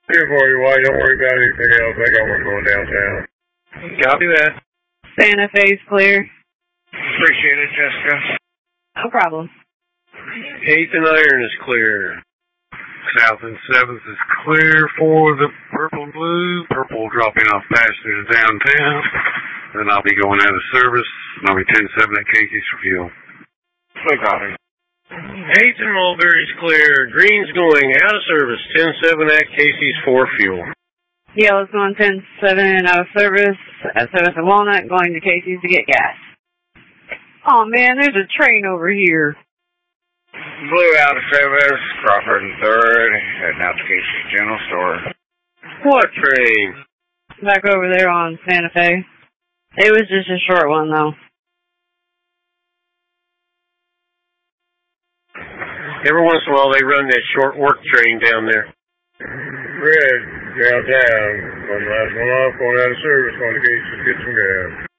Here for you, White. Don't worry about anything else. I got one going downtown. Copy that. Santa Fe's clear. Appreciate it, Jessica. No problem. 8th and Iron is clear. South and 7th is clear for the purple and blue. Purple dropping off faster to downtown. Then I'll be going out of service. And I'll be 10-7 at Casey's for fuel. No copy. 8th and Mulberry is clear. Green's going out of service. 10-7 at Casey's for fuel. Yellow's going 10-7 out of service. At 7th and Walnut, going to Casey's to get gas. Oh man, there's a train over here. Blue out of service. Crawford and 3rd. Heading out to Casey's General Store. What train? Back over there on Santa Fe. It was just a short one though. Every once in a while they run that short work train down there. Red, downtown. One last one off, going out of service, going to Casey's to get some gas.